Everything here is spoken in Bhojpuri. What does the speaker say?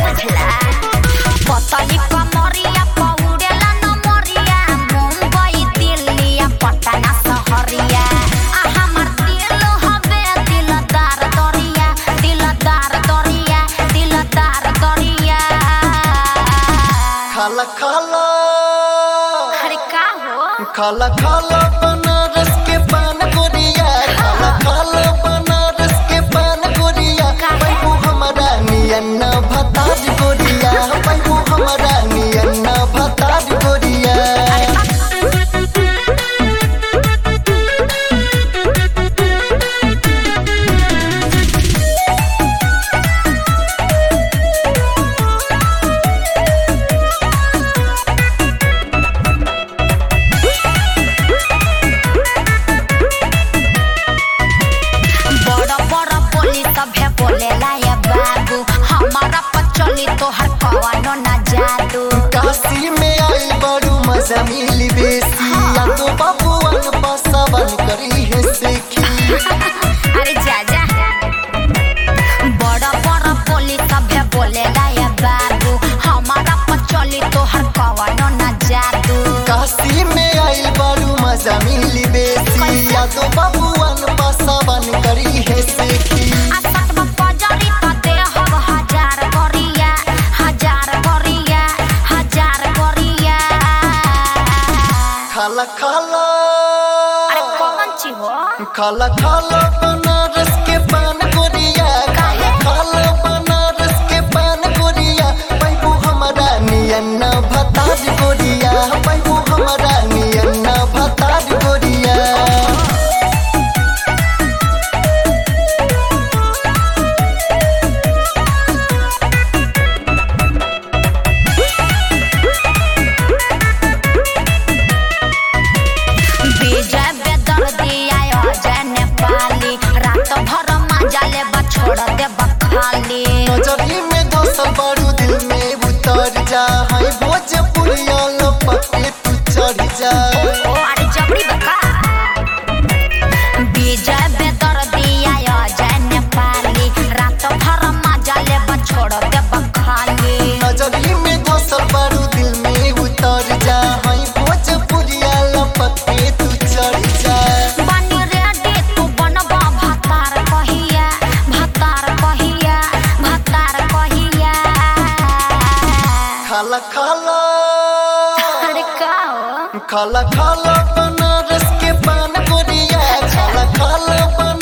बुझला पतली कमरिया पौड़ेला नमरिया मुंबई दिल्ली पटना सहरिया आ हमर दिल हवे दिलदार दरिया दिलदार दरिया दिलदार दरिया खाला खाला अरे का हो खाला खाला बनारस के पान गोरिया खाला खाला बनारस के पान गोरिया पैबू हमारा नियन्ना भताज गोरिया पैबू हमारा नियन्ना भताज गोरिया बोलेला ये बाबू हमारा पचली तोहर कवनो ना जादू काशी में आई बड़ू मजा मिली बेसी या तो बाबूवन पासवन करी है सेखी अरे जा जा बड़ा बड़ा बोली सभे बोलेला ये बाबू हमारा पचली तोहर कवनो ना जादू काशी में आई बड़ू मजा मिली बेसी या तो बाबूवन पासवन करी है सेखी खाला खाला अरे कौन ची हो खाला खाला बनारस के पान गोरिया खाला खाला बनारस के पान गोरिया पैबू हमारा नियन्ना भताज गोरिया पैबू हमारा नियन्ना भताज गोरिया छोड़ दे बखाली नजरी में दोसर बारू दिल में उतर जा हाय भोजपुरिया लपके तू चढ़ जा ओ अरे जबरी बका विजय बेदर दिया जन पाली रात भर मजा ले छोड़ दे बखाली नजरी में दोसर बारू दिल में उतर जा हाय भोजपुरिया लपके तू चढ़ जा खाला खाला अरे का हो खाला खाला बनारस के पान गोरिया खाला खाला